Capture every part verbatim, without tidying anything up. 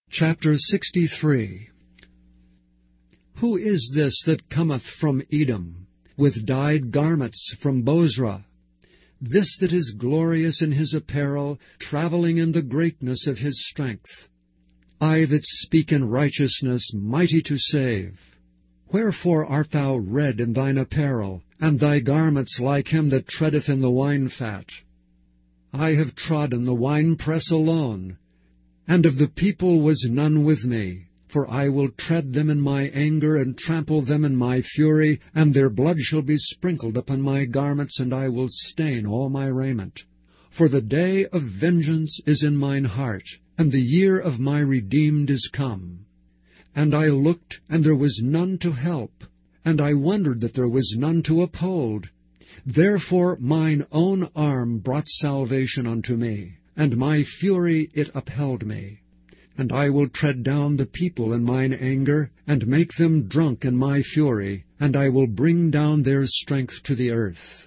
Chapter sixty-three. Who is this that cometh from Edom, with dyed garments from Bozrah? This that is glorious in his apparel, travelling in the greatness of his strength. I that speak in righteousness, mighty to save. Wherefore art thou red in thine apparel, and thy garments like him that treadeth in the wine-fat? I have trodden the winepress alone, and of the people was none with me. For I will tread them in my anger, and trample them in my fury, and their blood shall be sprinkled upon my garments, and I will stain all my raiment. For the day of vengeance is in mine heart, and the year of my redeemed is come. And I looked, and there was none to help, and I wondered that there was none to uphold. Therefore mine own arm brought salvation unto me, and my fury it upheld me. And I will tread down the people in mine anger, and make them drunk in my fury, and I will bring down their strength to the earth.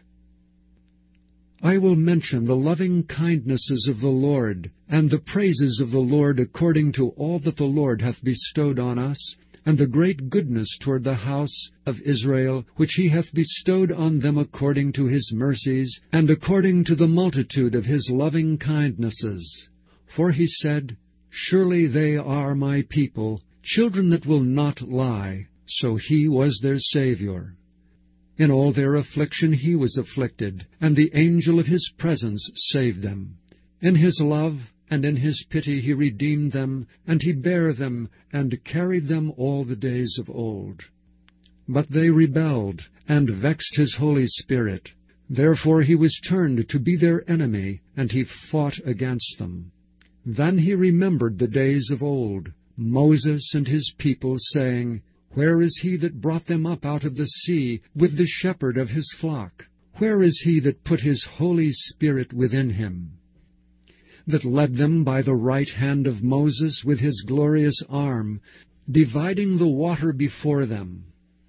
I will mention the loving kindnesses of the Lord, and the praises of the Lord according to all that the Lord hath bestowed on us, and the great goodness toward the house of Israel, which he hath bestowed on them according to his mercies, and according to the multitude of his loving kindnesses. For he said, Surely they are my people, children that will not lie. So he was their Saviour. In all their affliction he was afflicted, and the angel of his presence saved them. In his love and in his pity he redeemed them, and he bare them, and carried them all the days of old. But they rebelled, and vexed his Holy Spirit. Therefore he was turned to be their enemy, and he fought against them. Then he remembered the days of old, Moses and his people, saying, Where is he that brought them up out of the sea with the shepherd of his flock? Where is he that put his Holy Spirit within him? That led them by the right hand of Moses with his glorious arm, dividing the water before them,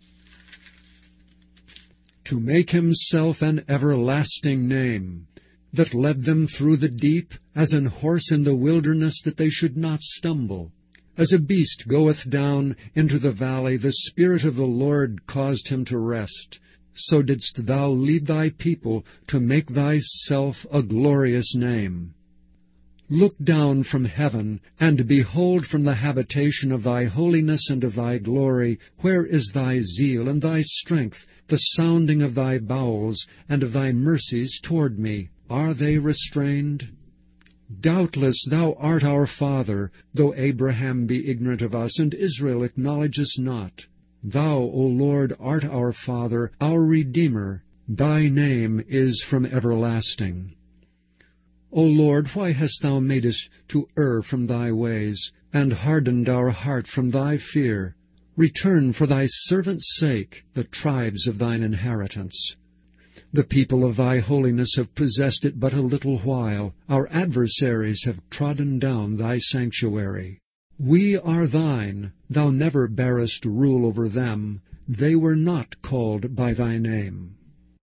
to make himself an everlasting name, that led them through the deep, as an horse in the wilderness, that they should not stumble. As a beast goeth down into the valley, the Spirit of the Lord caused him to rest. So didst thou lead thy people to make thyself a glorious name. Look down from heaven, and behold from the habitation of thy holiness and of thy glory, where is thy zeal and thy strength, the sounding of thy bowels, and of thy mercies toward me? Are they restrained? Doubtless thou art our father, though Abraham be ignorant of us, and Israel acknowledge us not. Thou, O Lord, art our Father, our Redeemer. Thy name is from everlasting. O Lord, why hast thou made us to err from thy ways, and hardened our heart from thy fear? Return for thy servant's sake the tribes of thine inheritance. The people of thy holiness have possessed it but a little while. Our adversaries have trodden down thy sanctuary. We are thine. Thou never barest rule over them. They were not called by thy name.